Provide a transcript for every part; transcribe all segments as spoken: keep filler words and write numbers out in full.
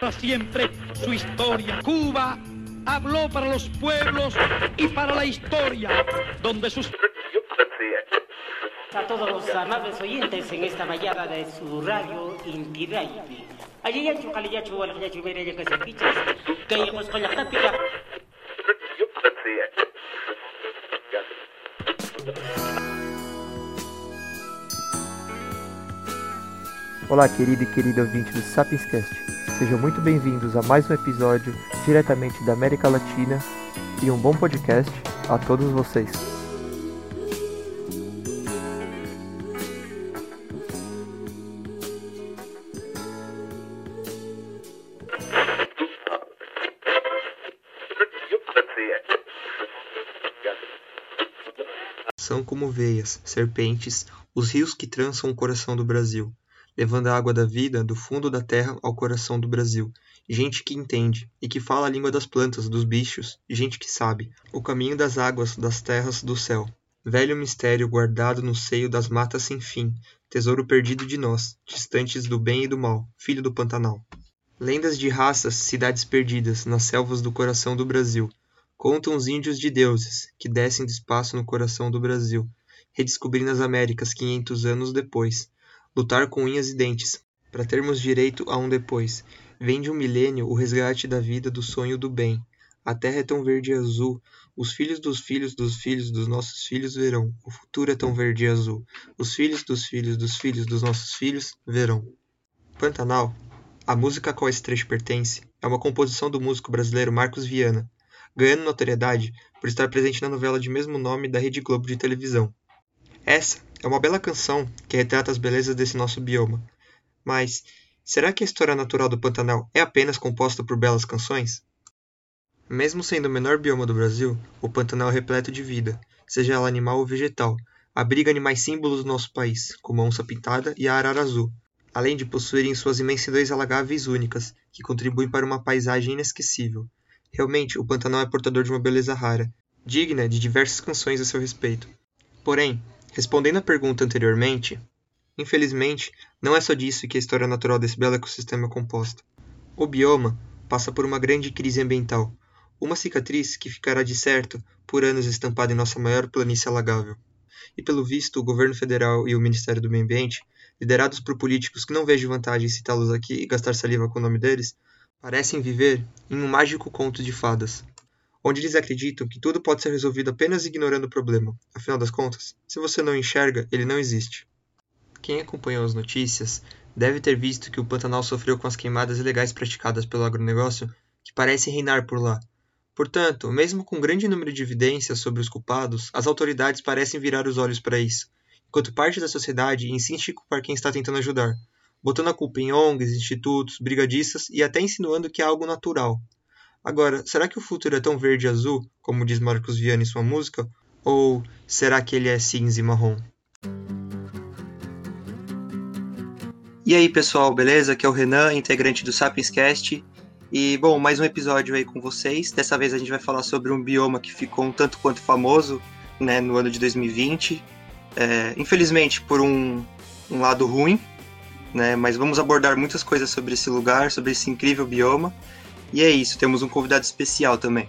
para siempre su historia. Cuba habló para los pueblos y para la historia, donde sus... A todos los amables oyentes en esta mañana de su radio Inti Radio. Allí ya chocale ya chuvala ya chumere ya que se pichas. Que llegamos con la tápica. Olá, querido e querida ouvinte do SapiensCast. Sejam muito bem-vindos a mais um episódio diretamente da América Latina e um bom podcast a todos vocês. São como veias, serpentes, os rios que trançam o coração do Brasil, levando a água da vida do fundo da terra ao coração do Brasil. Gente que entende e que fala a língua das plantas, dos bichos, gente que sabe o caminho das águas, das terras, do céu. Velho mistério guardado no seio das matas sem fim, tesouro perdido de nós, distantes do bem e do mal, filho do Pantanal. Lendas de raças, cidades perdidas nas selvas do coração do Brasil. Contam os índios de deuses que descem do espaço no coração do Brasil, redescobrindo as Américas quinhentos anos depois. Lutar com unhas e dentes, para termos direito a um depois. Vem de um milênio o resgate da vida, do sonho do bem. A terra é tão verde e azul, os filhos dos filhos dos filhos dos nossos filhos verão. O futuro é tão verde e azul, os filhos dos filhos dos filhos dos nossos filhos verão. Pantanal, a música a qual esse trecho pertence, é uma composição do músico brasileiro Marcos Viana, ganhando notoriedade por estar presente na novela de mesmo nome da Rede Globo de televisão. Essa é uma bela canção que retrata as belezas desse nosso bioma. Mas, será que a história natural do Pantanal é apenas composta por belas canções? Mesmo sendo o menor bioma do Brasil, o Pantanal é repleto de vida, seja ela animal ou vegetal. Abriga animais símbolos do nosso país, como a onça-pintada e a arara azul, além de possuírem suas imensidões alagáveis únicas, que contribuem para uma paisagem inesquecível. Realmente, o Pantanal é portador de uma beleza rara, digna de diversas canções a seu respeito. Porém, respondendo à pergunta anteriormente, infelizmente, não é só disso que a história natural desse belo ecossistema é composta. O bioma passa por uma grande crise ambiental, uma cicatriz que ficará de certo por anos estampada em nossa maior planície alagável. E pelo visto, o governo federal e o Ministério do Meio Ambiente, liderados por políticos que não vejo vantagem em citá-los aqui e gastar saliva com o nome deles, parecem viver em um mágico conto de fadas, onde eles acreditam que tudo pode ser resolvido apenas ignorando o problema. Afinal das contas, se você não enxerga, ele não existe. Quem acompanhou as notícias deve ter visto que o Pantanal sofreu com as queimadas ilegais praticadas pelo agronegócio que parecem reinar por lá. Portanto, mesmo com grande número de evidências sobre os culpados, as autoridades parecem virar os olhos para isso, enquanto parte da sociedade insiste em culpar quem está tentando ajudar, botando a culpa em O N Gs, institutos, brigadistas e até insinuando que é algo natural. Agora, será que o futuro é tão verde e azul, como diz Marcos Viana em sua música? Ou será que ele é cinza e marrom? E aí, pessoal, beleza? Aqui é o Renan, integrante do SapiensCast. E, bom, mais um episódio aí com vocês. Dessa vez a gente vai falar sobre um bioma que ficou um tanto quanto famoso, né, no ano de dois mil e vinte. É, infelizmente, por um, um lado ruim, né, mas vamos abordar muitas coisas sobre esse lugar, sobre esse incrível bioma. E é isso, temos um convidado especial também.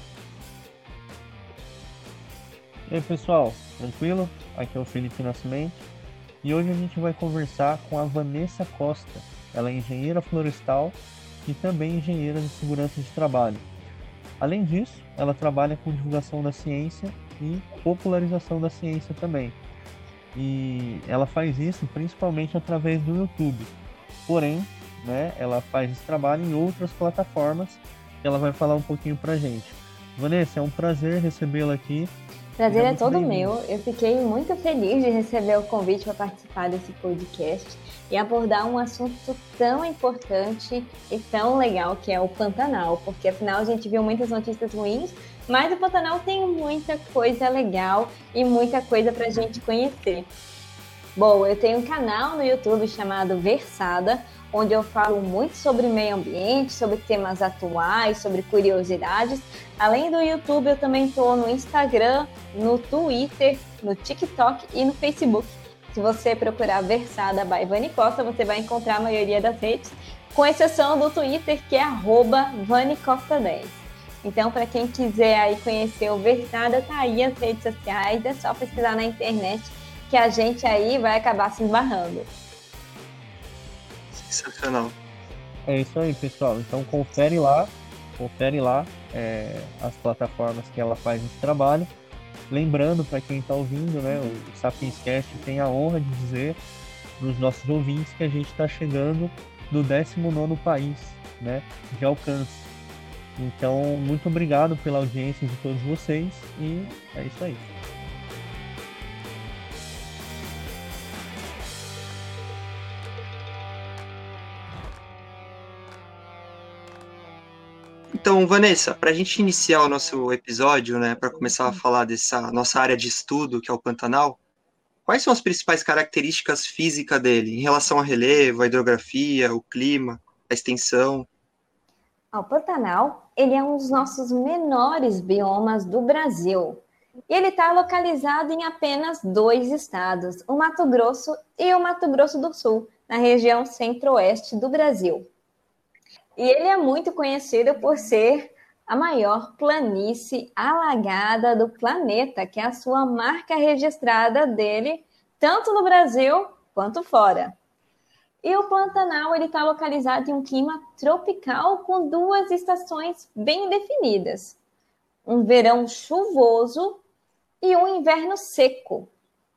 E aí, pessoal, tranquilo? Aqui é o Felipe Nascimento e hoje a gente vai conversar com a Vanessa Costa. Ela é engenheira florestal e também engenheira de segurança de trabalho. Além disso, ela trabalha com divulgação da ciência e popularização da ciência também. E ela faz isso principalmente através do YouTube. Porém, né, ela faz esse trabalho em outras plataformas que ela vai falar um pouquinho pra gente. Vanessa, é um prazer recebê-la aqui. Prazer é todo meu. Eu fiquei muito feliz de receber o convite para participar desse podcast e abordar um assunto tão importante e tão legal que é o Pantanal, porque afinal a gente viu muitas notícias ruins, mas o Pantanal tem muita coisa legal e muita coisa pra gente conhecer. Bom, eu tenho um canal no YouTube chamado Versada, onde eu falo muito sobre meio ambiente, sobre temas atuais, sobre curiosidades. Além do YouTube, eu também estou no Instagram, no Twitter, no TikTok e no Facebook. Se você procurar Versada by Vani Costa, você vai encontrar a maioria das redes. com exceção do Twitter, que é arroba vanicosta dez. Então, para quem quiser aí conhecer o Vertada, tá aí as redes sociais, é só pesquisar na internet que a gente aí vai acabar se esbarrando. Sensacional. É isso aí, pessoal. Então confere lá, confere lá é, as plataformas que ela faz esse trabalho. Lembrando, para quem está ouvindo, né, o Sapienscast tem a honra de dizer para os nossos ouvintes que a gente está chegando no décimo nono país, né, de alcance. Então, muito obrigado pela audiência de todos vocês e é isso aí. Então, Vanessa, para a gente iniciar o nosso episódio, né, para começar a falar dessa nossa área de estudo, que é o Pantanal, quais são as principais características físicas dele, em relação a relevo, a hidrografia, o clima, a extensão? O Pantanal, ele é um dos nossos menores biomas do Brasil. E ele está localizado em apenas dois estados, o Mato Grosso e o Mato Grosso do Sul, na região centro-oeste do Brasil. E ele é muito conhecido por ser a maior planície alagada do planeta, que é a sua marca registrada dele, tanto no Brasil quanto fora. E o Pantanal está localizado em um clima tropical com duas estações bem definidas. Um verão chuvoso e um inverno seco.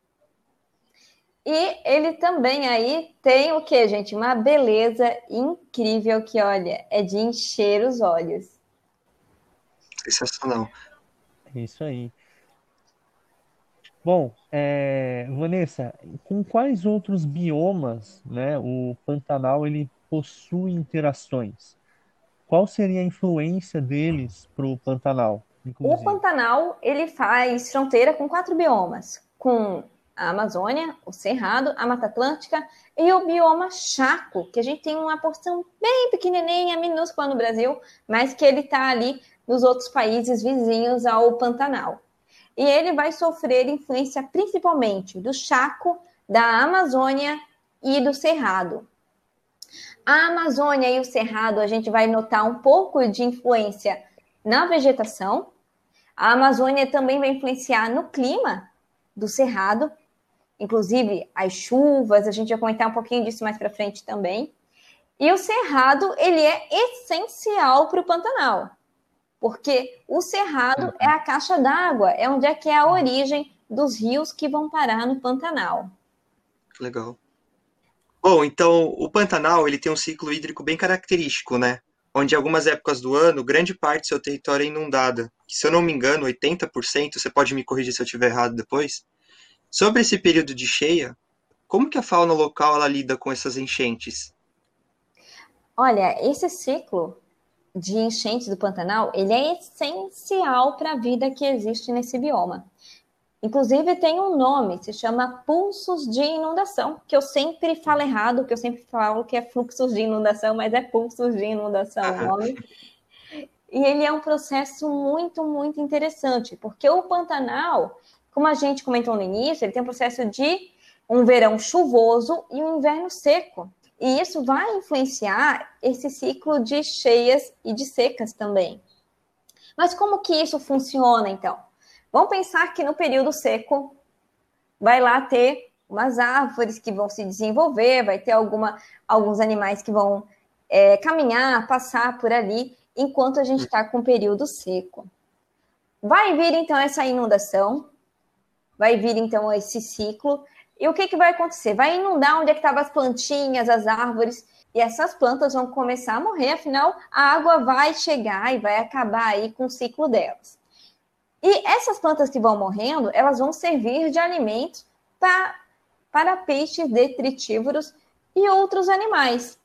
E ele também aí tem o que, gente? Uma beleza incrível que, olha, é de encher os olhos. Sensacional. É isso aí. Bom, é, Vanessa, com quais outros biomas, né, o Pantanal ele possui interações? Qual seria a influência deles para o Pantanal, inclusive? O Pantanal ele faz fronteira com quatro biomas, com a Amazônia, o Cerrado, a Mata Atlântica e o bioma Chaco, que a gente tem uma porção bem pequenininha, minúscula no Brasil, mas que ele está ali nos outros países vizinhos ao Pantanal. E ele vai sofrer influência principalmente do Chaco, da Amazônia e do Cerrado. A Amazônia e o Cerrado, a gente vai notar um pouco de influência na vegetação. A Amazônia também vai influenciar no clima do Cerrado, inclusive as chuvas, a gente vai comentar um pouquinho disso mais para frente também. E o Cerrado, ele é essencial para o Pantanal, porque o Cerrado é a caixa d'água, é onde é que é a origem dos rios que vão parar no Pantanal. Legal. Bom, então, o Pantanal ele tem um ciclo hídrico bem característico, né? Onde em algumas épocas do ano, grande parte do seu território é inundada. Que, se eu não me engano, oitenta por cento, você pode me corrigir se eu estiver errado depois. Sobre esse período de cheia, como que a fauna local ela lida com essas enchentes? Olha, esse ciclo de enchentes do Pantanal, ele é essencial para a vida que existe nesse bioma. Inclusive tem um nome, se chama pulsos de inundação, que eu sempre falo errado, que eu sempre falo que é fluxos de inundação, mas é pulsos de inundação o nome. E ele é um processo muito, muito interessante, porque o Pantanal, como a gente comentou no início, ele tem um processo de um verão chuvoso e um inverno seco. E isso vai influenciar esse ciclo de cheias e de secas também. Mas como que isso funciona, então? Vamos pensar que no período seco vai lá ter umas árvores que vão se desenvolver, vai ter alguma, alguns animais que vão é, caminhar, passar por ali, enquanto a gente está com o período seco. Vai vir, então, essa inundação, vai vir, então, esse ciclo. E o que, que vai acontecer? Vai inundar onde é que estavam as plantinhas, as árvores, e essas plantas vão começar a morrer, afinal, a água vai chegar e vai acabar aí com o ciclo delas. E essas plantas que vão morrendo, elas vão servir de alimento pra, para peixes detritívoros e outros animais.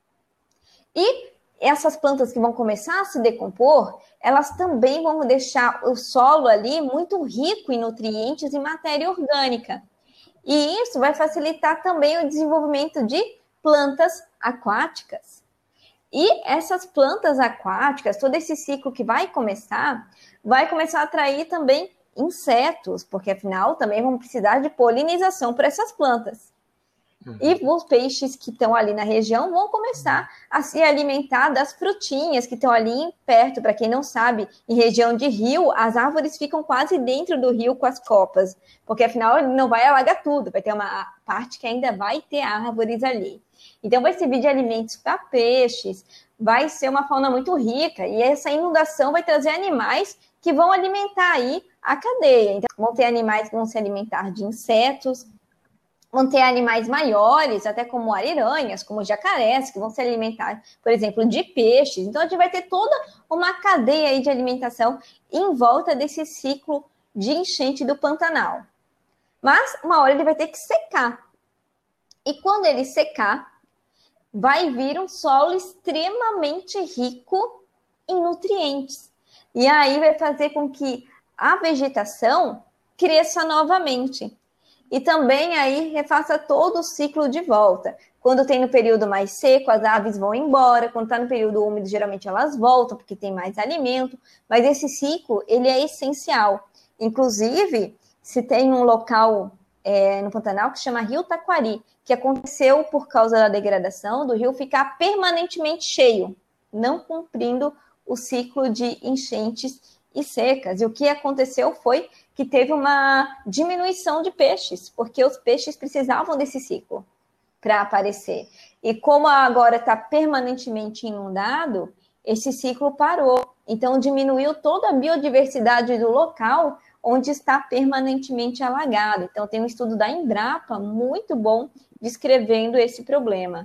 E essas plantas que vão começar a se decompor, elas também vão deixar o solo ali muito rico em nutrientes e matéria orgânica. E isso vai facilitar também o desenvolvimento de plantas aquáticas. E essas plantas aquáticas, todo esse ciclo que vai começar, vai começar a atrair também insetos, porque afinal também vão precisar de polinização para essas plantas. Uhum. E os peixes que estão ali na região vão começar a se alimentar das frutinhas que estão ali perto. Para quem não sabe, em região de rio, as árvores ficam quase dentro do rio com as copas, porque afinal ele não vai alagar tudo, vai ter uma parte que ainda vai ter árvores ali. Então vai servir de alimentos para peixes, vai ser uma fauna muito rica, e essa inundação vai trazer animais que vão alimentar aí a cadeia. Então vão ter animais que vão se alimentar de insetos, vão ter animais maiores, até como ariranhas, como jacarés, que vão se alimentar, por exemplo, de peixes. Então, a gente vai ter toda uma cadeia aí de alimentação em volta desse ciclo de enchente do Pantanal. Mas, uma hora ele vai ter que secar. E quando ele secar, vai vir um solo extremamente rico em nutrientes. E aí vai fazer com que a vegetação cresça novamente. E também aí refaça todo o ciclo de volta. Quando tem no período mais seco, as aves vão embora. Quando está no período úmido, geralmente elas voltam, porque tem mais alimento. Mas esse ciclo, ele é essencial. Inclusive, se tem um local é, no Pantanal que se chama Rio Taquari, que aconteceu por causa da degradação do rio ficar permanentemente cheio, não cumprindo o ciclo de enchentes e secas. E o que aconteceu foi que teve uma diminuição de peixes, porque os peixes precisavam desse ciclo para aparecer. E como agora está permanentemente inundado, esse ciclo parou. Então, diminuiu toda a biodiversidade do local onde está permanentemente alagado. Então, tem um estudo da Embrapa muito bom descrevendo esse problema.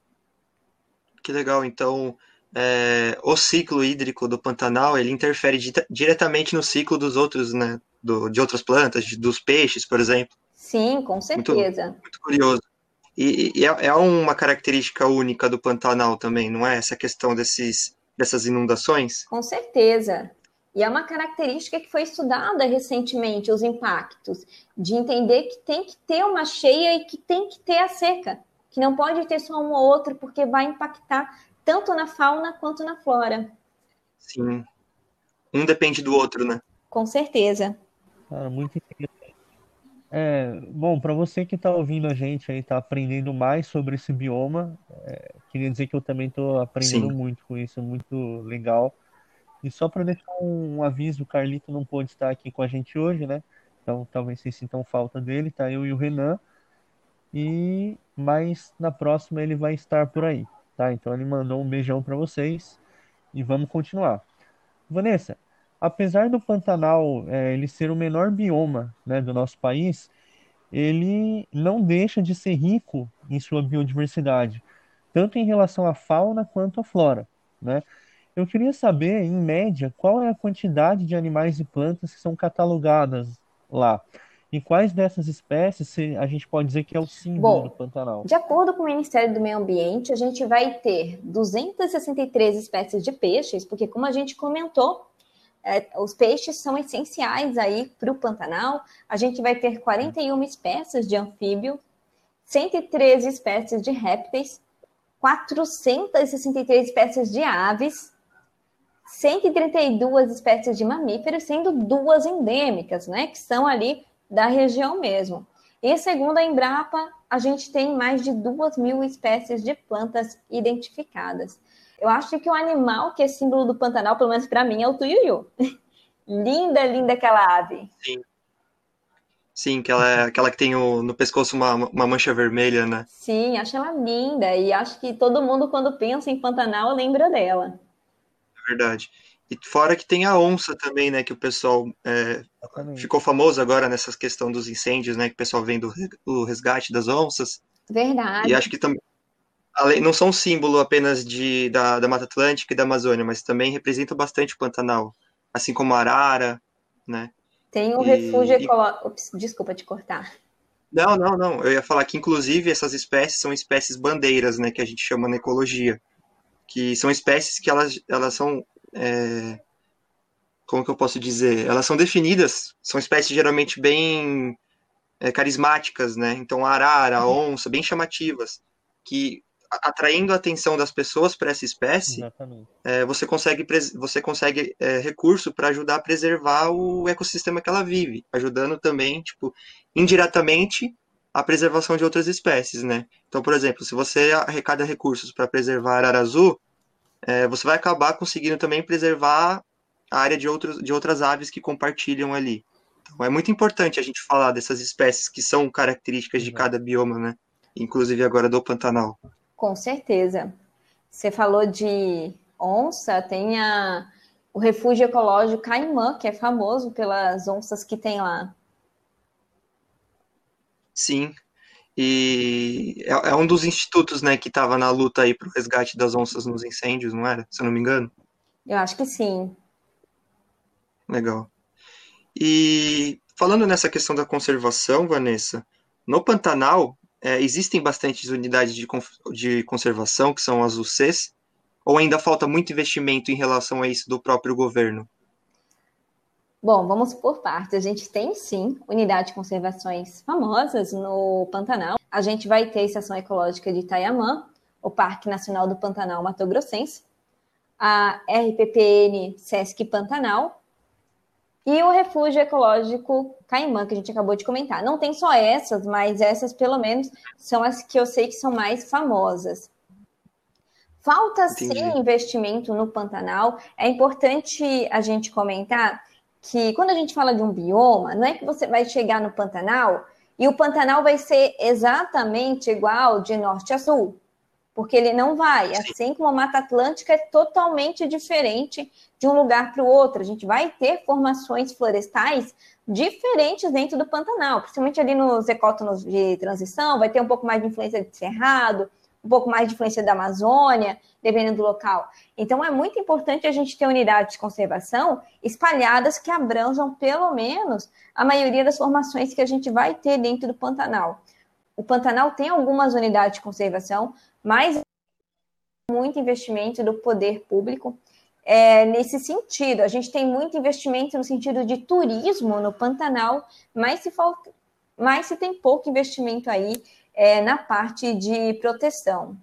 Que legal. Então, é, o ciclo hídrico do Pantanal, ele interfere di- diretamente no ciclo dos outros, né? Do, de outras plantas, de, dos peixes, por exemplo. Sim, com certeza. Muito, muito curioso. E, e é, é uma característica única do Pantanal também, não é? Essa questão desses, dessas inundações? Com certeza. E é uma característica que foi estudada recentemente, os impactos, de entender que tem que ter uma cheia e que tem que ter a seca, que não pode ter só um ou outro, porque vai impactar tanto na fauna quanto na flora. Sim. Um depende do outro, né? Com certeza. Cara, muito interessante. É, bom, para você que está ouvindo a gente aí, está aprendendo mais sobre esse bioma, é, queria dizer que eu também estou aprendendo Sim. muito com isso, muito legal. E só para deixar um aviso, o Carlito não pôde estar aqui com a gente hoje, né? Então talvez vocês sintam falta dele, tá? Eu e o Renan. E mas na próxima ele vai estar por aí, tá? Então ele mandou um beijão para vocês e vamos continuar. Vanessa, apesar do Pantanal é, ele ser o menor bioma, né, do nosso país, ele não deixa de ser rico em sua biodiversidade, tanto em relação à fauna quanto à flora, né? Eu queria saber, em média, qual é a quantidade de animais e plantas que são catalogadas lá. E quais dessas espécies se- a gente pode dizer que é o símbolo do Bom, Pantanal? de acordo com o Ministério do Meio Ambiente, a gente vai ter duzentas e sessenta e três espécies de peixes, porque como a gente comentou, é, os peixes são essenciais aí para o Pantanal. A gente vai ter quarenta e uma espécies de anfíbio, cento e treze espécies de répteis, quatrocentas e sessenta e três espécies de aves, cento e trinta e duas espécies de mamíferos, sendo duas endêmicas, né, que são ali da região mesmo. E segundo a Embrapa, a gente tem mais de duas mil espécies de plantas identificadas. Eu acho que o animal que é símbolo do Pantanal, pelo menos para mim, é o tuiuiu. Linda, linda aquela ave. Sim. Sim, aquela, aquela que tem o- no pescoço uma, uma mancha vermelha, né? Sim, acho ela linda. E acho que todo mundo, quando pensa em Pantanal, lembra dela. É verdade. E fora que tem a onça também, né? Que o pessoal é, Exatamente. ficou famoso agora nessa questão dos incêndios, né? Que o pessoal vem do re- o resgate das onças. E Verdade. acho que também além- não são símbolo apenas de, da, da Mata Atlântica e da Amazônia, mas também representam bastante o Pantanal. Assim como a arara, né? Tem o E, refúgio e- ecológico. Ops, desculpa te cortar. Não, não, não. Eu ia falar que, inclusive, essas espécies são espécies bandeiras, né? Que a gente chama na ecologia. Que são espécies que elas, elas são... é, como que eu posso dizer? Elas são definidas, são espécies geralmente bem é, carismáticas, né? Então, a arara, a onça, bem chamativas, que a- atraindo a atenção das pessoas para essa espécie, Exatamente. é, você consegue, pres- você consegue é, recurso para ajudar a preservar o ecossistema que ela vive, ajudando também, tipo, indiretamente a preservação de outras espécies, né? Então, por exemplo, se você arrecada recursos para preservar a arara azul, é, você vai acabar conseguindo também preservar a área de, outros, de outras aves que compartilham ali. Então, é muito importante a gente falar dessas espécies que são características de cada bioma, né? Inclusive agora do Pantanal. Com certeza. Você falou de onça, tem a, o refúgio ecológico Caimã, que é famoso pelas onças que tem lá. Sim, e é, é um dos institutos, né, que estava na luta aí para o resgate das onças nos incêndios, não era? Se eu não me engano. Eu acho que sim. Legal. E falando nessa questão da conservação, Vanessa, no Pantanal é, existem bastantes unidades de, de conservação, que são as U Cs, ou ainda falta muito investimento em relação a isso do próprio governo? Bom, vamos por partes. A gente tem, sim, unidade de conservações famosas no Pantanal. A gente vai ter a Estação Ecológica de Itaiamã, o Parque Nacional do Pantanal Mato Grossense, a R P P N Sesc Pantanal e o Refúgio Ecológico Caimã, que a gente acabou de comentar. Não tem só essas, mas essas, pelo menos, são as que eu sei que são mais famosas. Falta, Entendi. sim, investimento no Pantanal. É importante a gente comentar que quando a gente fala de um bioma, não é que você vai chegar no Pantanal e o Pantanal vai ser exatamente igual de norte a sul, porque ele não vai. Assim como a Mata Atlântica é totalmente diferente de um lugar para o outro. A gente vai ter formações florestais diferentes dentro do Pantanal, principalmente ali nos ecótonos de transição, vai ter um pouco mais de influência de cerrado, um pouco mais de influência da Amazônia, dependendo do local. Então, é muito importante a gente ter unidades de conservação espalhadas que abranjam, pelo menos, a maioria das formações que a gente vai ter dentro do Pantanal. O Pantanal tem algumas unidades de conservação, mas muito investimento do poder público é, nesse sentido. A gente tem muito investimento no sentido de turismo no Pantanal, mas se, falta, mas se tem pouco investimento aí É, na parte de proteção.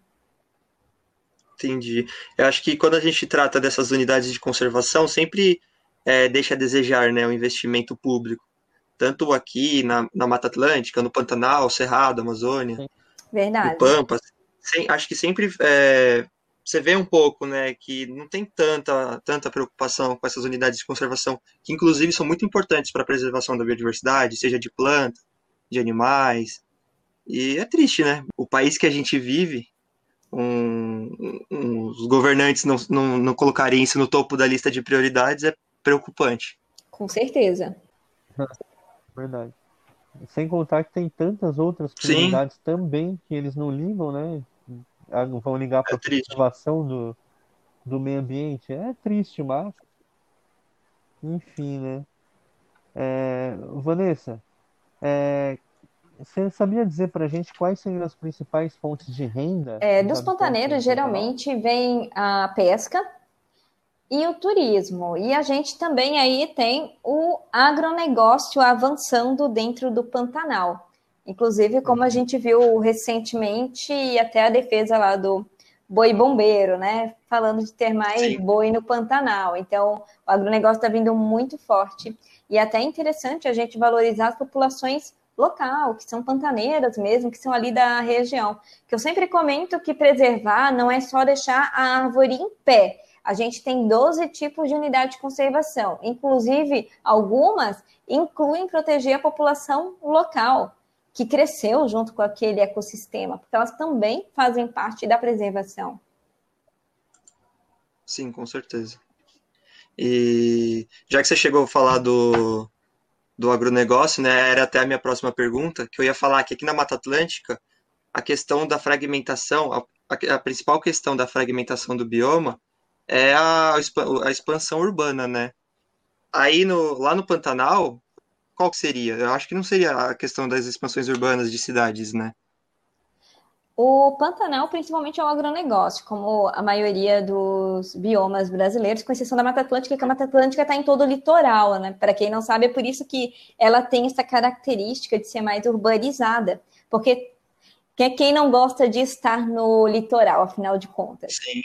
Entendi. Eu acho que quando a gente trata dessas unidades de conservação, sempre é, deixa a desejar, né, o investimento público. Tanto aqui na, na Mata Atlântica, no Pantanal, Cerrado, Amazônia, Verdade. no Pampa. Sem, acho que sempre é, você vê um pouco, né, que não tem tanta, tanta preocupação com essas unidades de conservação, que inclusive são muito importantes para a preservação da biodiversidade, seja de planta, de animais. E é triste, né? O país que a gente vive, um, um, os governantes não, não, não colocarem isso no topo da lista de prioridades é preocupante. Com certeza. Verdade. Sem contar que tem tantas outras prioridades Sim. também que eles não ligam, né? Vão ligar para a é preservação do, do meio ambiente. É triste, mas... Enfim, né? É, Vanessa, é, você sabia dizer para a gente quais seriam as principais fontes de renda? É, dos pantaneiros, geralmente, vem a pesca e o turismo. E a gente também aí tem o agronegócio avançando dentro do Pantanal. Inclusive, como a gente viu recentemente, e até a defesa lá do boi bombeiro, né? Falando de ter mais Sim. boi no Pantanal. Então, o agronegócio está vindo muito forte. E até é interessante a gente valorizar as populações local, que são pantaneiras mesmo, que são ali da região. Que eu sempre comento que preservar não é só deixar a árvore em pé. A gente tem doze tipos de unidade de conservação. Inclusive, algumas incluem proteger a população local, que cresceu junto com aquele ecossistema, porque elas também fazem parte da preservação. Sim, com certeza. E já que você chegou a falar do do agronegócio, né, era até a minha próxima pergunta, que eu ia falar que aqui na Mata Atlântica, a questão da fragmentação, a, a principal questão da fragmentação do bioma é a, a expansão urbana, né? Aí no, lá no Pantanal, qual que seria? Eu acho que não seria a questão das expansões urbanas de cidades, né? O Pantanal, principalmente, é o agronegócio, como a maioria dos biomas brasileiros, com exceção da Mata Atlântica, que a Mata Atlântica está em todo o litoral, né? Para quem não sabe, é por isso que ela tem essa característica de ser mais urbanizada, porque quem não gosta de estar no litoral, afinal de contas. Sim.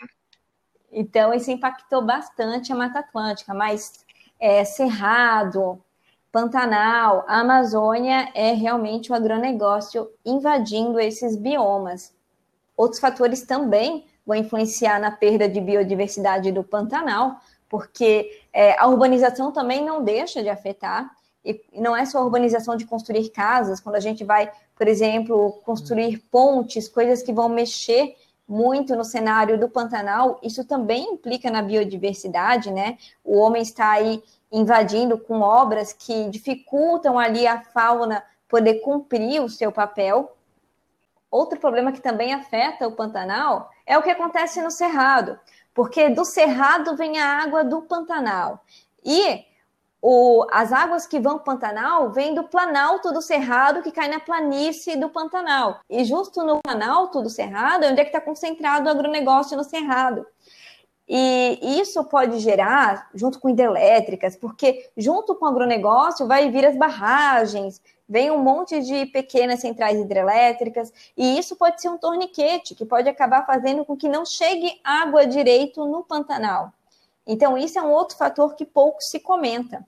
Então, isso impactou bastante a Mata Atlântica, mas é, Cerrado, Pantanal, a Amazônia é realmente o agronegócio invadindo esses biomas. Outros fatores também vão influenciar na perda de biodiversidade do Pantanal, porque é, a urbanização também não deixa de afetar, e não é só a urbanização de construir casas, quando a gente vai, por exemplo, construir pontes, coisas que vão mexer muito no cenário do Pantanal, isso também implica na biodiversidade, né? O homem está aí invadindo com obras que dificultam ali a fauna poder cumprir o seu papel. Outro problema que também afeta o Pantanal é o que acontece no Cerrado, porque do Cerrado vem a água do Pantanal. E o, as águas que vão para o Pantanal vêm do planalto do Cerrado, que cai na planície do Pantanal. E justo no planalto do Cerrado é onde é que está concentrado o agronegócio no Cerrado. E isso pode gerar, junto com hidrelétricas, porque junto com o agronegócio vai vir as barragens, vem um monte de pequenas centrais hidrelétricas, e isso pode ser um torniquete, que pode acabar fazendo com que não chegue água direito no Pantanal. Então, isso é um outro fator que pouco se comenta.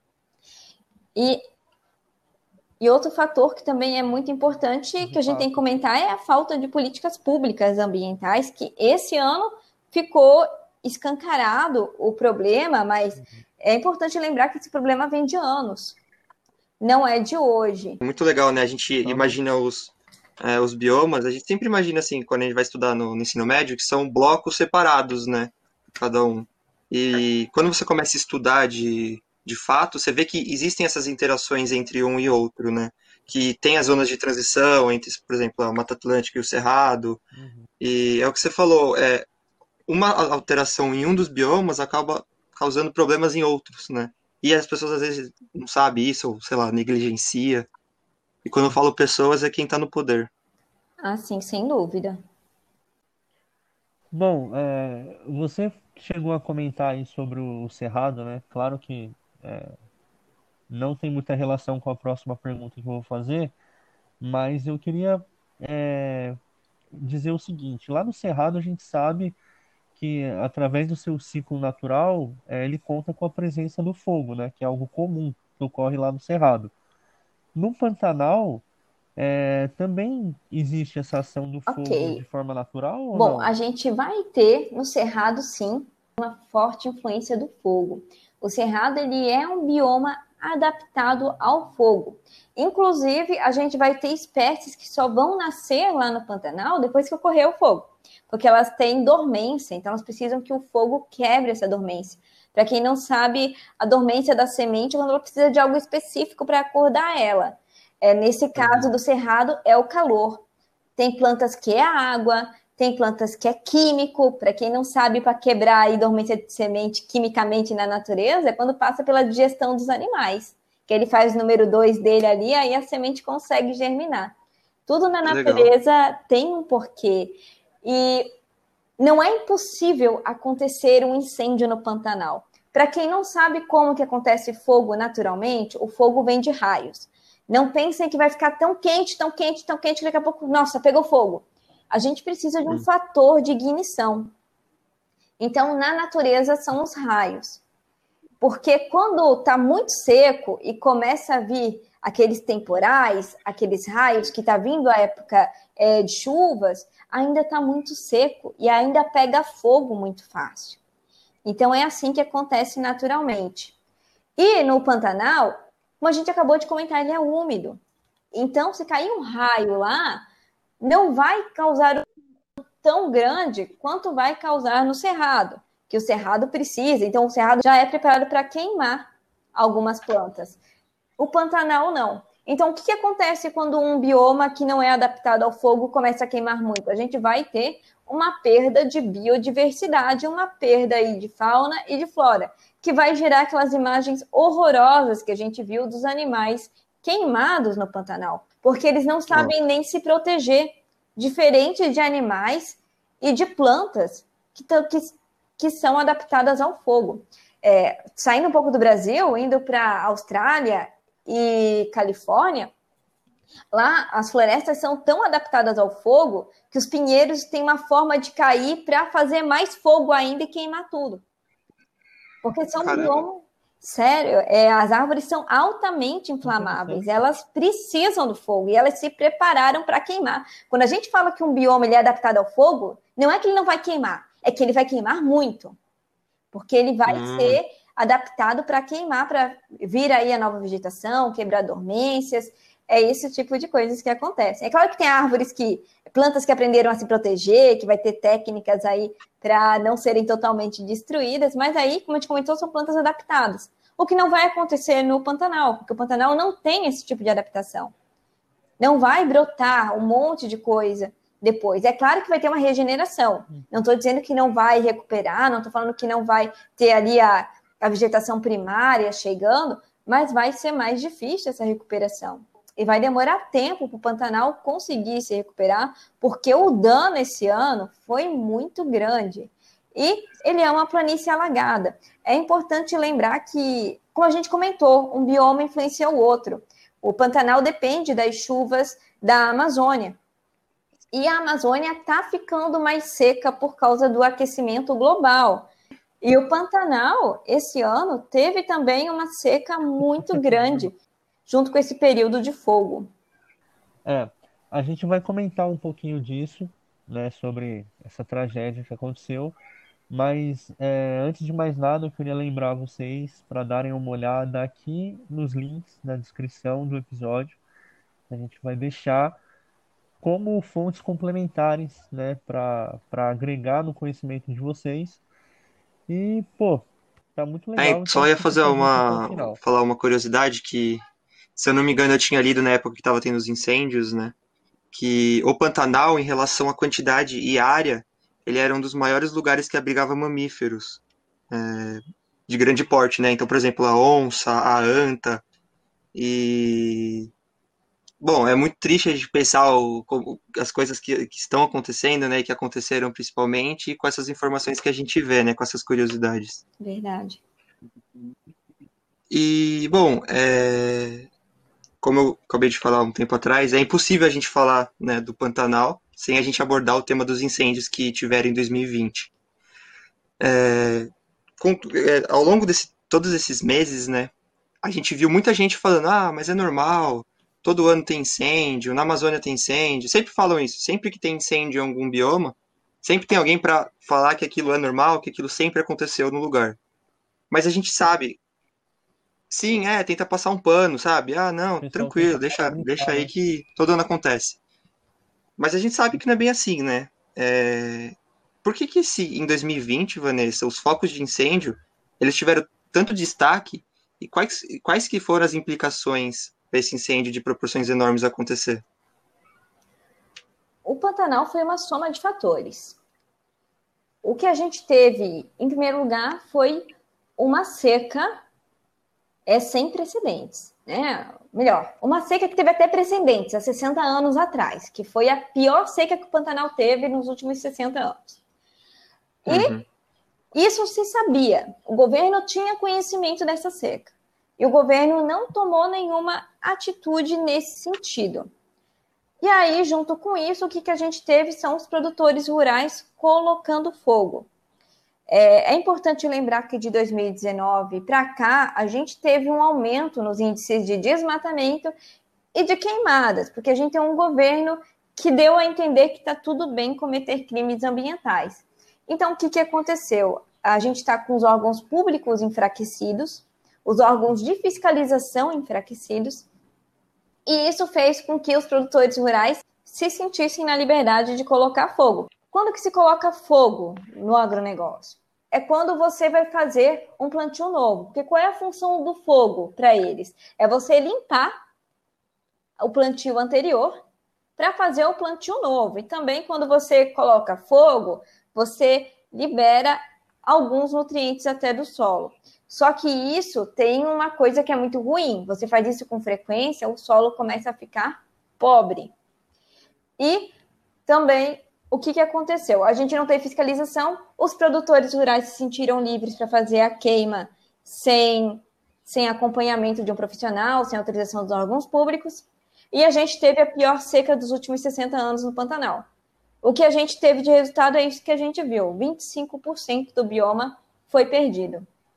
E, e outro fator que também é muito importante, que a gente tem que comentar, é a falta de políticas públicas ambientais, que esse ano ficou escancarado o problema, mas é importante lembrar que esse problema vem de anos. Não é de hoje. Muito legal, né? A gente imagina os, é, os biomas, a gente sempre imagina assim, quando a gente vai estudar no, no ensino médio, que são blocos separados, né? Cada um. E quando você começa a estudar de, de fato, você vê que existem essas interações entre um e outro, né? Que tem as zonas de transição entre, por exemplo, a Mata Atlântica e o Cerrado. Uhum. E é o que você falou, é, uma alteração em um dos biomas acaba causando problemas em outros, né? E as pessoas às vezes não sabem isso, ou sei lá, negligencia. E quando eu falo pessoas, é quem está no poder. Ah, sim, sem dúvida. Bom, é, você chegou a comentar aí sobre o Cerrado, né? Claro que é, não tem muita relação com a próxima pergunta que eu vou fazer, mas eu queria é, dizer o seguinte: lá no Cerrado a gente sabe que através do seu ciclo natural, é, ele conta com a presença do fogo, né? Que é algo comum que ocorre lá no Cerrado. No Pantanal, é, também existe essa ação do fogo Ok. de forma natural ou Bom, não? a gente vai ter no Cerrado, sim, uma forte influência do fogo. O Cerrado, ele é um bioma adaptado ao fogo. Inclusive, a gente vai ter espécies que só vão nascer lá no Pantanal depois que ocorrer o fogo, porque elas têm dormência, então elas precisam que o fogo quebre essa dormência. Para quem não sabe, a dormência da semente é quando ela precisa de algo específico para acordar ela. É, nesse caso do Cerrado, é o calor. Tem plantas que é água, tem plantas que é químico. Para quem não sabe, para quebrar a dormência de semente quimicamente na natureza, é quando passa pela digestão dos animais, que ele faz o número dois dele ali, aí a semente consegue germinar. Tudo na natureza Legal. Tem um porquê. E não é impossível acontecer um incêndio no Pantanal. Para quem não sabe como que acontece fogo naturalmente, o fogo vem de raios. Não pensem que vai ficar tão quente, tão quente, tão quente, que daqui a pouco, nossa, pegou fogo. A gente precisa de um hum. fator de ignição. Então, na natureza, são os raios. Porque quando está muito seco e começa a vir aqueles temporais, aqueles raios que está vindo a época é, de chuvas, ainda está muito seco e ainda pega fogo muito fácil. Então, é assim que acontece naturalmente. E no Pantanal, como a gente acabou de comentar, ele é úmido. Então, se cair um raio lá, não vai causar um tão grande quanto vai causar no Cerrado, que o Cerrado precisa. Então, o Cerrado já é preparado para queimar algumas plantas. O Pantanal, não. Então, o que, que acontece quando um bioma que não é adaptado ao fogo começa a queimar muito? A gente vai ter uma perda de biodiversidade, uma perda aí de fauna e de flora, que vai gerar aquelas imagens horrorosas que a gente viu dos animais queimados no Pantanal, porque eles não sabem nem se proteger, diferente de animais e de plantas que, que, que são adaptadas ao fogo. É, saindo um pouco do Brasil, indo para Austrália e Califórnia, lá as florestas são tão adaptadas ao fogo que os pinheiros têm uma forma de cair para fazer mais fogo ainda e queimar tudo. Porque são biomas, Sério, é, as árvores são altamente inflamáveis, elas precisam do fogo e elas se prepararam para queimar. Quando a gente fala que um bioma ele é adaptado ao fogo, não é que ele não vai queimar, é que ele vai queimar muito, porque ele vai hum. ser adaptado para queimar, para vir aí a nova vegetação, quebrar dormências, é esse tipo de coisas que acontecem. É claro que tem árvores que, plantas que aprenderam a se proteger, que vai ter técnicas aí para não serem totalmente destruídas, mas aí, como a gente comentou, são plantas adaptadas. O que não vai acontecer no Pantanal, porque o Pantanal não tem esse tipo de adaptação. Não vai brotar um monte de coisa depois. É claro que vai ter uma regeneração. Não estou dizendo que não vai recuperar, não estou falando que não vai ter ali a, a vegetação primária chegando, mas vai ser mais difícil essa recuperação. E vai demorar tempo para o Pantanal conseguir se recuperar, porque o dano esse ano foi muito grande. E ele é uma planície alagada. É importante lembrar que, como a gente comentou, um bioma influencia o outro. O Pantanal depende das chuvas da Amazônia. E a Amazônia está ficando mais seca por causa do aquecimento global. E o Pantanal, esse ano, teve também uma seca muito grande, junto com esse período de fogo. É, a gente vai comentar um pouquinho disso, né, sobre essa tragédia que aconteceu, mas é, antes de mais nada eu queria lembrar vocês para darem uma olhada aqui nos links na descrição do episódio. A gente vai deixar como fontes complementares, né, para para agregar no conhecimento de vocês. E, pô, tá muito legal. É, só ia fazer uma falar uma curiosidade que, se eu não me engano, eu tinha lido na época que estava tendo os incêndios, né? Que o Pantanal, em relação à quantidade e área, ele era um dos maiores lugares que abrigava mamíferos é, de grande porte, né? Então, por exemplo, a onça, a anta e... Bom, é muito triste a gente pensar o, as coisas que, que estão acontecendo, né? E que aconteceram principalmente com essas informações que a gente vê, né? Com essas curiosidades. Verdade. E, bom, é... como eu acabei de falar um tempo atrás, é impossível a gente falar, né, do Pantanal sem a gente abordar o tema dos incêndios que tiveram em dois mil e vinte. É, com, é, ao longo de todos esses meses, né, a gente viu muita gente falando, ah, mas é normal, todo ano tem incêndio, na Amazônia tem incêndio, sempre falam isso, sempre que tem incêndio em algum bioma, sempre tem alguém para falar que aquilo é normal, que aquilo sempre aconteceu no lugar. Mas a gente sabe... Sim, é, tenta passar um pano, sabe? Ah, não, tranquilo, deixa, deixa aí que todo ano acontece. Mas a gente sabe que não é bem assim, né? É... Por que que se em dois mil e vinte, Vanessa, os focos de incêndio, eles tiveram tanto destaque e quais, quais que foram as implicações para esse incêndio de proporções enormes acontecer? O Pantanal foi uma soma de fatores. O que a gente teve, em primeiro lugar, foi uma seca é sem precedentes, né? Melhor, uma seca que teve até precedentes há sessenta anos atrás, que foi a pior seca que o Pantanal teve nos últimos sessenta anos. E uhum. isso se sabia. O governo tinha conhecimento dessa seca. E o governo não tomou nenhuma atitude nesse sentido. E aí, junto com isso, o que, que a gente teve são os produtores rurais colocando fogo. É, é importante lembrar que de dois mil e dezenove para cá, a gente teve um aumento nos índices de desmatamento e de queimadas, porque a gente tem um governo que deu a entender que está tudo bem cometer crimes ambientais. Então, o que, que aconteceu? A gente está com os órgãos públicos enfraquecidos, os órgãos de fiscalização enfraquecidos, e isso fez com que os produtores rurais se sentissem na liberdade de colocar fogo. Quando que se coloca fogo no agronegócio? É quando você vai fazer um plantio novo. Porque qual é a função do fogo para eles? É você limpar o plantio anterior para fazer o plantio novo. E também quando você coloca fogo, você libera alguns nutrientes até do solo. Só que isso tem uma coisa que é muito ruim. Você faz isso com frequência, o solo começa a ficar pobre. E também... O que, que aconteceu? A gente não teve fiscalização, os produtores rurais se sentiram livres para fazer a queima sem, sem acompanhamento de um profissional, sem autorização dos órgãos públicos, e a gente teve a pior seca dos últimos sessenta anos no Pantanal. O que a gente teve de resultado é isso que a gente viu, vinte e cinco por cento do bioma foi perdido.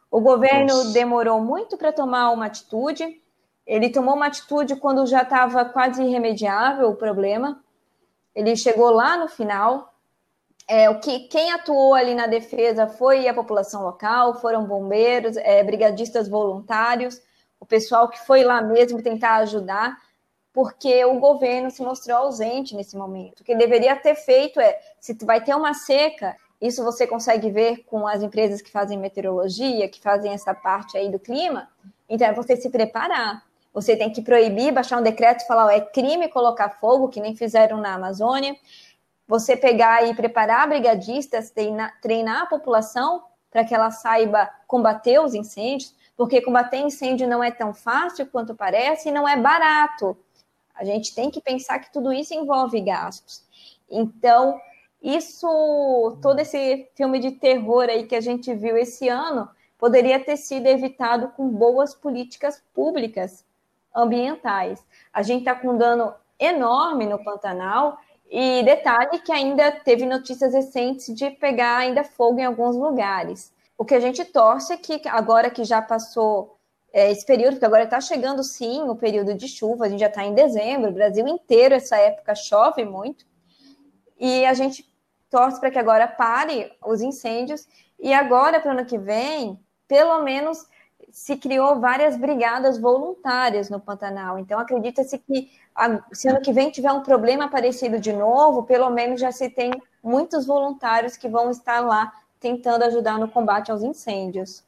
O governo Nossa. demorou muito para tomar uma atitude. Ele tomou uma atitude quando já estava quase irremediável o problema. Ele chegou lá no final. É, o que, quem atuou ali na defesa foi a população local, foram bombeiros, é, brigadistas voluntários, o pessoal que foi lá mesmo tentar ajudar, porque o governo se mostrou ausente nesse momento. O que deveria ter feito é, se vai ter uma seca, isso você consegue ver com as empresas que fazem meteorologia, que fazem essa parte aí do clima, então é você se preparar. Você tem que proibir, baixar um decreto e falar, ó, é crime colocar fogo, que nem fizeram na Amazônia. Você pegar e preparar brigadistas, treinar, treinar a população para que ela saiba combater os incêndios, porque combater incêndio não é tão fácil quanto parece e não é barato. A gente tem que pensar que tudo isso envolve gastos. Então, isso, todo esse filme de terror aí que a gente viu esse ano, poderia ter sido evitado com boas políticas públicas ambientais. A gente está com um dano enorme no Pantanal, e detalhe que ainda teve notícias recentes de pegar ainda fogo em alguns lugares. O que a gente torce é que agora que já passou é, esse período, porque agora está chegando sim o período de chuva, a gente já está em dezembro, o Brasil inteiro essa época chove muito, e a gente torce para que agora pare os incêndios, e agora para o ano que vem, pelo menos se criou várias brigadas voluntárias no Pantanal. Então, acredita-se que se ano que vem tiver um problema parecido de novo, pelo menos já se tem muitos voluntários que vão estar lá tentando ajudar no combate aos incêndios.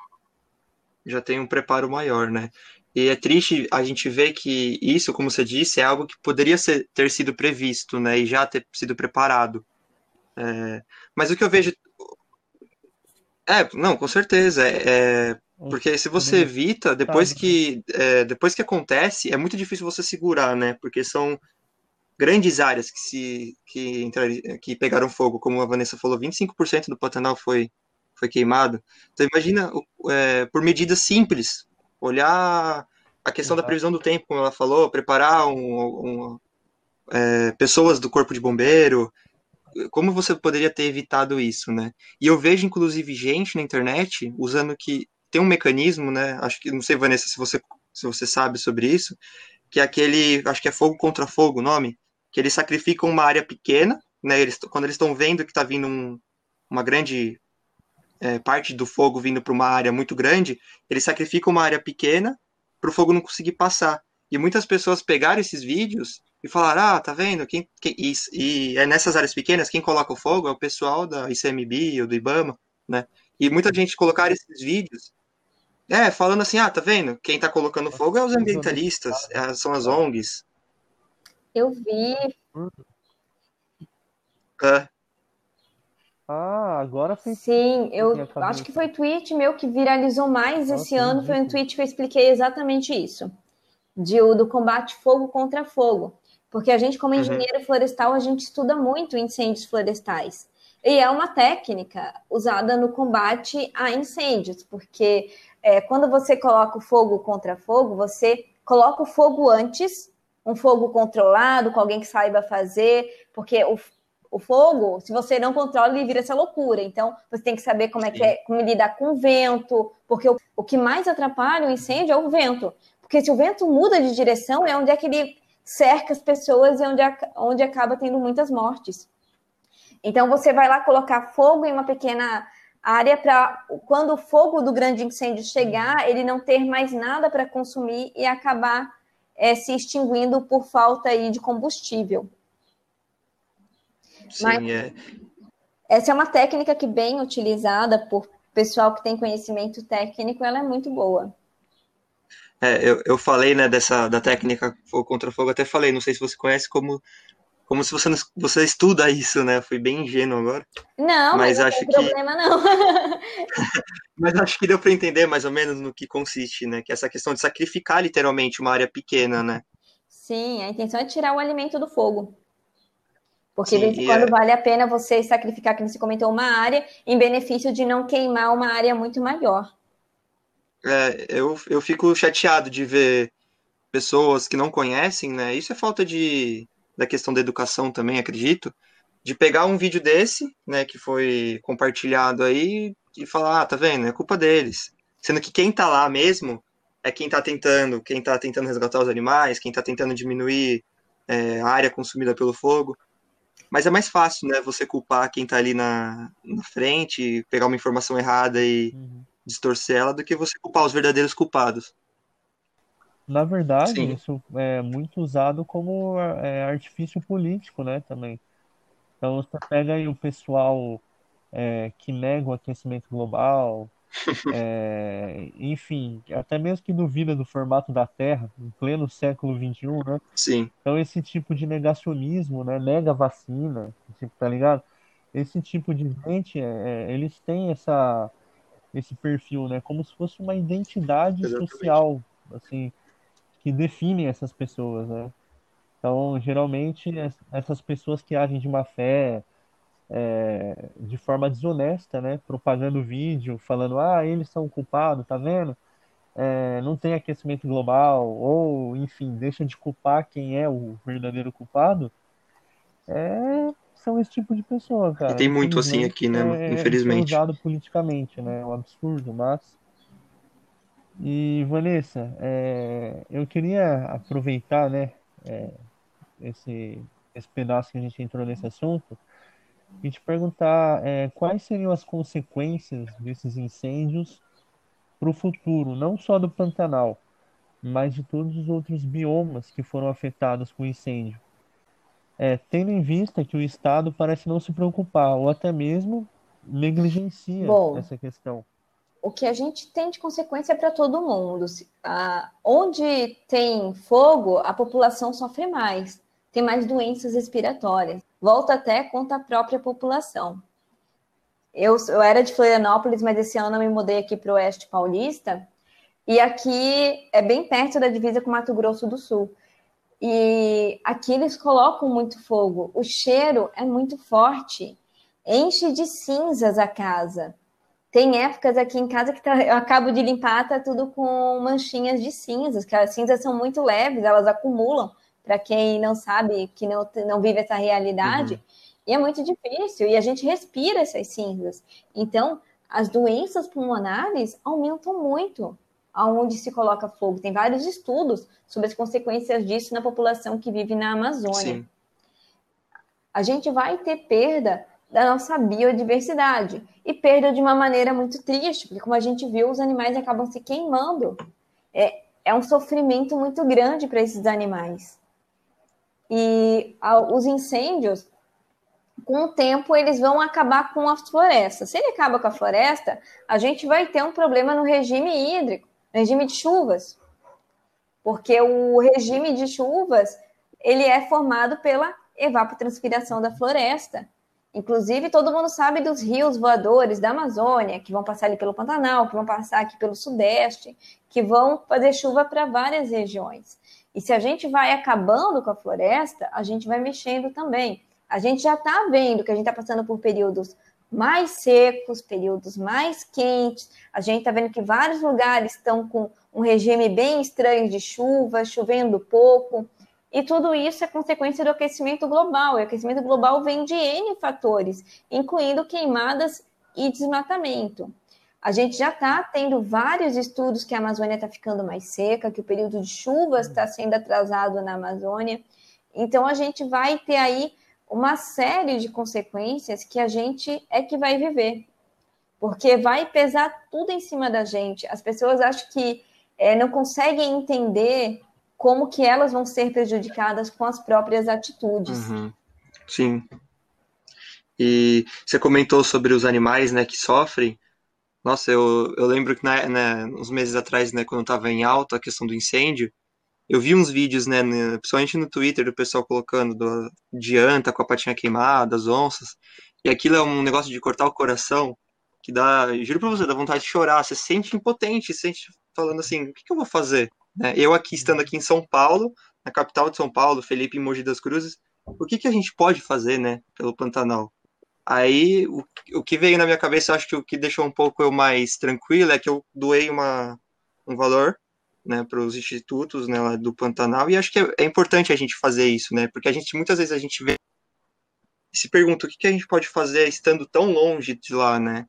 Já tem um preparo maior, né? E é triste a gente ver que isso, como você disse, é algo que poderia ser, ter sido previsto, né? E já ter sido preparado. É, mas o que eu vejo... É, não, com certeza. É, é, porque se você evita, depois que, é, depois que acontece, é muito difícil você segurar, né? Porque são grandes áreas que, se, que, entraram, que pegaram fogo, como a Vanessa falou, vinte e cinco por cento do Pantanal foi, foi queimado. Então imagina, é, por medidas simples, olhar a questão da previsão do tempo, como ela falou, preparar um, um, é, pessoas do corpo de bombeiro, como você poderia ter evitado isso, né? E eu vejo, inclusive, gente na internet usando que tem um mecanismo, né? Acho que, não sei, Vanessa, se você, se você sabe sobre isso, que é aquele, acho que é fogo contra fogo o nome, que eles sacrificam uma área pequena, né? Eles, quando eles estão vendo que está vindo um, uma grande é, parte do fogo vindo para uma área muito grande, eles sacrificam uma área pequena para o fogo não conseguir passar. E muitas pessoas pegaram esses vídeos e falaram, ah, tá vendo? Quem, quem, e, e é nessas áreas pequenas, quem coloca o fogo é o pessoal da I C M B ou do IBAMA, né? E muita gente colocaram esses vídeos, é, falando assim, ah, tá vendo? Quem tá colocando fogo é os ambientalistas, é, são as O N Gs. Eu vi. É. Ah, agora foi. Sim, eu acho que foi tweet meu que viralizou mais esse ano, foi um tweet que eu expliquei exatamente isso. De, do combate fogo contra fogo. Porque a gente, como engenheiro uhum. florestal, a gente estuda muito incêndios florestais. E é uma técnica usada no combate a incêndios, porque é, quando você coloca o fogo contra fogo, você coloca o fogo antes, um fogo controlado, com alguém que saiba fazer, porque o, o fogo, se você não controla, ele vira essa loucura. Então, você tem que saber como é que é, como lidar com o vento, porque o, o que mais atrapalha o incêndio é o vento. Porque se o vento muda de direção, é onde é que ele cerca as pessoas e onde, onde acaba tendo muitas mortes. Então, você vai lá colocar fogo em uma pequena área para, quando o fogo do grande incêndio chegar, ele não ter mais nada para consumir e acabar é, se extinguindo por falta aí de combustível. Sim, Mas, é. Essa é uma técnica que, bem utilizada por pessoal que tem conhecimento técnico, ela é muito boa. É, eu, eu falei, né, dessa, da técnica fogo contra fogo, até falei, não sei se você conhece, como, como se você, você estuda isso, né? Fui bem ingênuo agora. Não, mas, mas não acho tem que... problema, não. Mas acho que deu para entender mais ou menos no que consiste, né? Que é essa questão de sacrificar literalmente uma área pequena, né? Sim, a intenção é tirar o alimento do fogo. Porque Sim, de vez em quando é... vale a pena você sacrificar, como você comentou, uma área em benefício de não queimar uma área muito maior. É, eu, eu fico chateado de ver pessoas que não conhecem, né? Isso é falta de, da questão da educação também, acredito. De pegar um vídeo desse, né, que foi compartilhado aí, e falar, ah, tá vendo, é culpa deles. Sendo que quem tá lá mesmo é quem tá tentando, quem tá tentando resgatar os animais, quem tá tentando diminuir é, a área consumida pelo fogo. Mas é mais fácil, né, você culpar quem tá ali na, na frente, pegar uma informação errada e Uhum. distorcer ela, do que você culpar os verdadeiros culpados. Na verdade, Sim, isso é muito usado como é, artifício político, né, também. Então você pega aí o pessoal é, que nega o aquecimento global, é, enfim, até mesmo que duvida do formato da Terra, em pleno século vinte e um, né? sim, Então esse tipo de negacionismo, né, nega a vacina, tipo, tá ligado? Esse tipo de gente, é, é, eles têm essa, esse perfil, né, como se fosse uma identidade exatamente. social, assim, que define essas pessoas, né? Então, geralmente, es- essas pessoas que agem de má fé, é, de forma desonesta, né? Propagando vídeo, falando, ah, eles são culpados, tá vendo? É, não tem aquecimento global, ou, enfim, deixa de culpar quem é o verdadeiro culpado, é, são esse tipo de pessoa, E cara. tem muito assim Infelizmente, aqui, né, mano? é, isso é Infelizmente. usado politicamente, né? É um absurdo, mas. E, Vanessa, é, eu queria aproveitar, né, esse, esse pedaço que a gente entrou nesse assunto e te perguntar é, quais seriam as consequências desses incêndios para o futuro, não só do Pantanal, mas de todos os outros biomas que foram afetados com o incêndio. É, tendo em vista que o Estado parece não se preocupar, ou até mesmo negligencia Bom, essa questão. o que a gente tem de consequência para todo mundo. Ah, onde tem fogo, a população sofre mais, tem mais doenças respiratórias. Volta até contra a própria população. Eu, eu era de Florianópolis, mas esse ano eu me mudei aqui para o Oeste Paulista, e aqui é bem perto da divisa com Mato Grosso do Sul. E aqui eles colocam muito fogo, o cheiro é muito forte, enche de cinzas a casa. Tem épocas aqui em casa que tá, eu acabo de limpar, tá tudo com manchinhas de cinzas, que as cinzas são muito leves, elas acumulam, para quem não sabe, que não, não vive essa realidade, Uhum. e é muito difícil, e a gente respira essas cinzas. Então, as doenças pulmonares aumentam muito aonde se coloca fogo. Tem vários estudos sobre as consequências disso na população que vive na Amazônia. Sim, A gente vai ter perda da nossa biodiversidade e perda de uma maneira muito triste, porque como a gente viu, os animais acabam se queimando. É, é um sofrimento muito grande para esses animais. E a, os incêndios, com o tempo, eles vão acabar com as florestas. Se ele acaba com a floresta, a gente vai ter um problema no regime hídrico, no regime de chuvas, porque o regime de chuvas ele é formado pela evapotranspiração da floresta. Inclusive, todo mundo sabe dos rios voadores da Amazônia, que vão passar ali pelo Pantanal, que vão passar aqui pelo Sudeste, que vão fazer chuva para várias regiões. E se a gente vai acabando com a floresta, a gente vai mexendo também. A gente já está vendo que a gente está passando por períodos mais secos, períodos mais quentes. A gente está vendo que vários lugares estão com um regime bem estranho de chuva, chovendo pouco. E tudo isso é consequência do aquecimento global. E o aquecimento global vem de N fatores, incluindo queimadas e desmatamento. A gente já está tendo vários estudos que a Amazônia está ficando mais seca, que o período de chuvas está sendo atrasado na Amazônia. Então, a gente vai ter aí uma série de consequências que a gente é que vai viver. Porque vai pesar tudo em cima da gente. As pessoas acham que é, não conseguem entender como que elas vão ser prejudicadas com as próprias atitudes. uhum. Sim. E você comentou sobre os animais, né, que sofrem. Nossa, eu, eu lembro que na, na, uns meses atrás, né, quando estava em alta a questão do incêndio, eu vi uns vídeos, né, né, principalmente no Twitter, do pessoal colocando do, de anta com a patinha queimada, as onças. E aquilo é um negócio de cortar o coração, que dá, juro pra você, dá vontade de chorar. Você se sente impotente, se sente falando assim, o que, que eu vou fazer? Né? Eu aqui, estando aqui em São Paulo, na capital de São Paulo, Felipe em Mogi das Cruzes, o que, que a gente pode fazer, né, pelo Pantanal? Aí, o, o que veio na minha cabeça, acho que o que deixou um pouco eu mais tranquilo é que eu doei uma, um valor, né, para os institutos, né, lá do Pantanal, e acho que é, é importante a gente fazer isso, né, porque a gente, muitas vezes a gente vê, se pergunta o que, que a gente pode fazer estando tão longe de lá, né,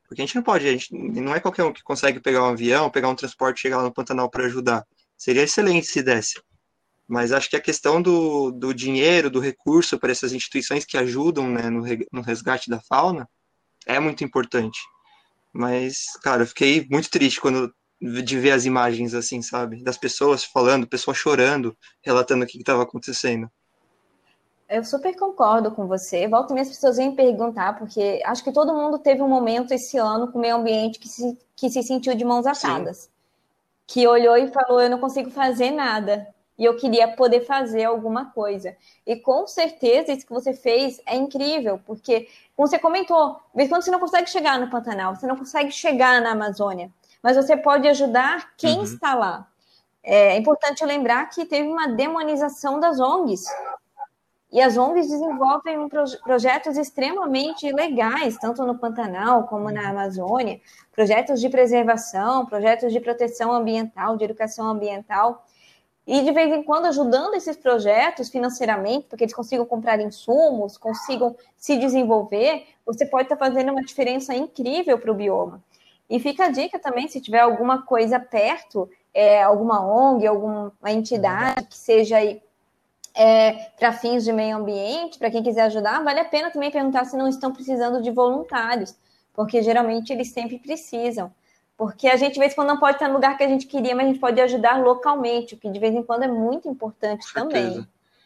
Porque a gente não pode, a gente, não é qualquer um que consegue pegar um avião, pegar um transporte e chegar lá no Pantanal para ajudar. Seria excelente se desse. Mas acho que a questão do, do dinheiro, do recurso para essas instituições que ajudam, né, no, no resgate da fauna é muito importante. Mas, cara, eu fiquei muito triste quando de ver as imagens, assim, sabe? Das pessoas falando, pessoas chorando, relatando o que estava acontecendo. Eu super concordo com você. Volta e meia as pessoas vêm perguntar, porque acho que todo mundo teve um momento esse ano com o meio ambiente que se, que se sentiu de mãos atadas. Sim. Que olhou e falou, eu não consigo fazer nada. E eu queria poder fazer alguma coisa. E com certeza isso que você fez é incrível, porque, como você comentou, de vez em quando você não consegue chegar no Pantanal, você não consegue chegar na Amazônia, mas você pode ajudar quem uhum. está lá. É importante lembrar que teve uma demonização das O N Gs. E as O N Gs desenvolvem projetos extremamente legais, tanto no Pantanal como na Amazônia, projetos de preservação, projetos de proteção ambiental, de educação ambiental, e de vez em quando ajudando esses projetos financeiramente, porque eles consigam comprar insumos, consigam se desenvolver, você pode estar fazendo uma diferença incrível para o bioma. E fica a dica também, se tiver alguma coisa perto, é, alguma O N G, alguma entidade que seja aí, É, para fins de meio ambiente, para quem quiser ajudar, vale a pena também perguntar se não estão precisando de voluntários, porque geralmente eles sempre precisam. Porque a gente, de vez em quando, não pode estar no lugar que a gente queria, mas a gente pode ajudar localmente, o que de vez em quando é muito importante também.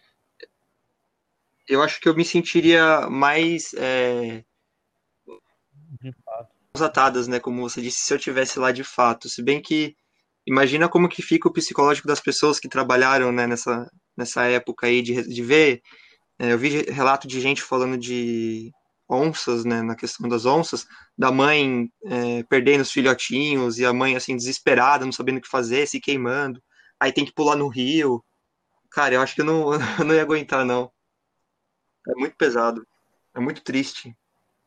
Eu acho que eu me sentiria mais é, atadas, né, como você disse, se eu estivesse lá de fato. Se bem que imagina como que fica o psicológico das pessoas que trabalharam, né, nessa, nessa época aí de, de ver. É, eu vi relato de gente falando de onças, né, na questão das onças, da mãe é, perdendo os filhotinhos e a mãe assim desesperada, não sabendo o que fazer, se queimando. Aí tem que pular no rio. Cara, eu acho que eu não, eu não ia aguentar, não. É muito pesado. É muito triste.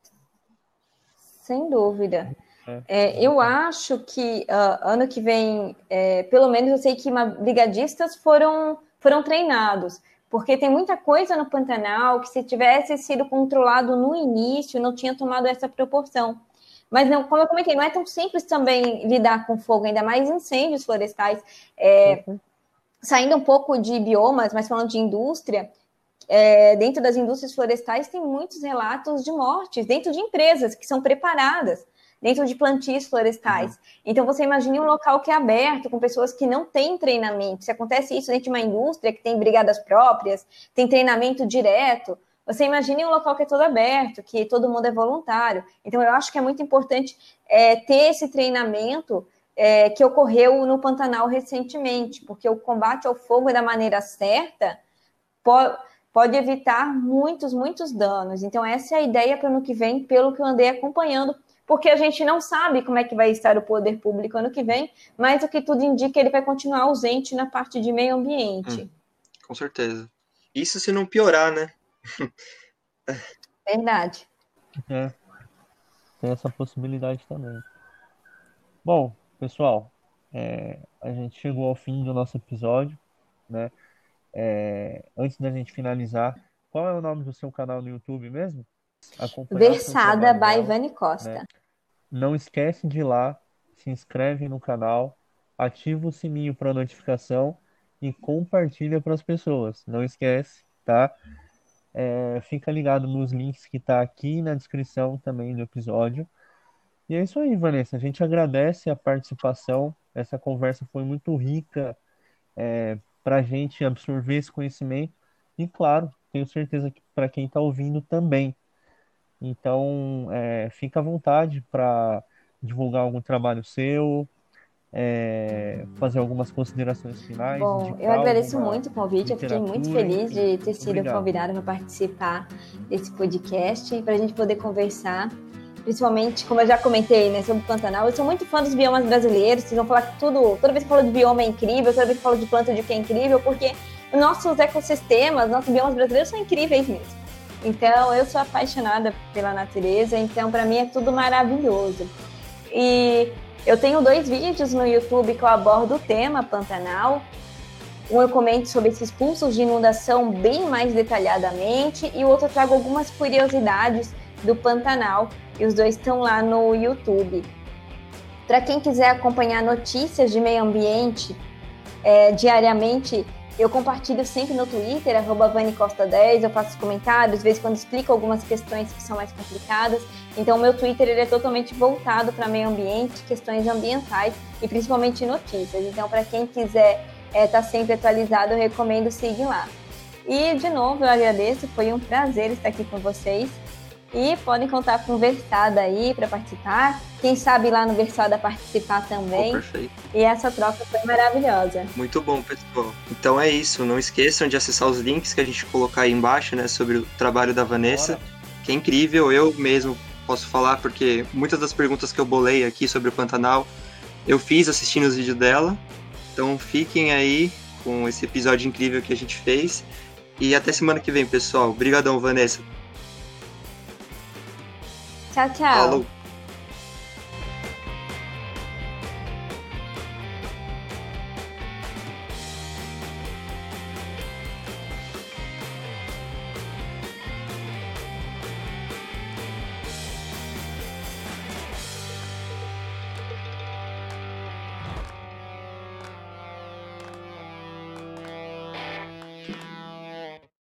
Sem dúvida. É, eu acho que uh, ano que vem, é, pelo menos eu sei que uma, brigadistas foram, foram treinados, porque tem muita coisa no Pantanal que se tivesse sido controlado no início, não tinha tomado essa proporção. Mas, não, como eu comentei, não é tão simples também lidar com fogo, ainda mais incêndios florestais. É, uhum. Saindo um pouco de biomas, mas falando de indústria, é, dentro das indústrias florestais tem muitos relatos de mortes, dentro de empresas que são preparadas, dentro de plantios florestais. Uhum. Então, você imagine um local que é aberto, com pessoas que não têm treinamento. Se acontece isso dentro de uma indústria que tem brigadas próprias, tem treinamento direto, você imagine um local que é todo aberto, que todo mundo é voluntário. Então, eu acho que é muito importante é, ter esse treinamento é, que ocorreu no Pantanal recentemente, porque o combate ao fogo da maneira certa pode, pode evitar muitos, muitos danos. Então, essa é a ideia para o ano que vem, pelo que eu andei acompanhando, porque a gente não sabe como é que vai estar o poder público ano que vem, mas o que tudo indica, ele vai continuar ausente na parte de meio ambiente. Hum, com certeza. Isso se não piorar, né? Verdade. É, tem essa possibilidade também. Bom, pessoal, é, a gente chegou ao fim do nosso episódio, né? É, antes da gente finalizar, qual é o nome do seu canal no YouTube mesmo? Versada by Vani Costa. Né? Não esquece de ir lá, se inscreve no canal, ativa o sininho para notificação e compartilha para as pessoas. Não esquece, tá? É, fica ligado nos links que tá aqui na descrição também do episódio. E é isso aí, Vanessa. A gente agradece a participação. Essa conversa foi muito rica é, para a gente absorver esse conhecimento. E, claro, tenho certeza que para quem está ouvindo também. Então, é, fica à vontade para divulgar algum trabalho seu, é, fazer algumas considerações finais. Bom, eu agradeço muito o convite, eu fiquei muito feliz de ter sido convidada para participar desse podcast, para a gente poder conversar, principalmente, como eu já comentei, né, sobre o Pantanal. Eu sou muito fã dos biomas brasileiros, vocês vão falar que tudo, toda vez que eu falo de bioma é incrível, toda vez que eu falo de planta de que é incrível, porque os nossos ecossistemas, nossos biomas brasileiros são incríveis mesmo. Então, eu sou apaixonada pela natureza, então para mim é tudo maravilhoso. E eu tenho dois vídeos no YouTube que eu abordo o tema Pantanal. Um eu comento sobre esses pulsos de inundação bem mais detalhadamente e o outro eu trago algumas curiosidades do Pantanal, e os dois estão lá no YouTube. Para quem quiser acompanhar notícias de meio ambiente é, diariamente, eu compartilho sempre no Twitter, arroba Vani Costa dez, eu faço comentários, às vezes quando explico algumas questões que são mais complicadas. Então, o meu Twitter ele é totalmente voltado para meio ambiente, questões ambientais e principalmente notícias. Então, para quem quiser estar é, tá sempre atualizado, eu recomendo seguir lá. E, de novo, eu agradeço, foi um prazer estar aqui com vocês. E podem contar com o Versada aí para participar. Quem sabe lá no Versada participar também. Oh, perfeito. E essa troca foi maravilhosa. Muito bom, pessoal. Então é isso. Não esqueçam de acessar os links que a gente colocar aí embaixo, né, sobre o trabalho da Vanessa, Bora. que é incrível. Eu mesmo posso falar porque muitas das perguntas que eu bolei aqui sobre o Pantanal eu fiz assistindo os vídeos dela. Então fiquem aí com esse episódio incrível que a gente fez. E até semana que vem, pessoal. Obrigadão, Vanessa. Tchau, tchau. Falou.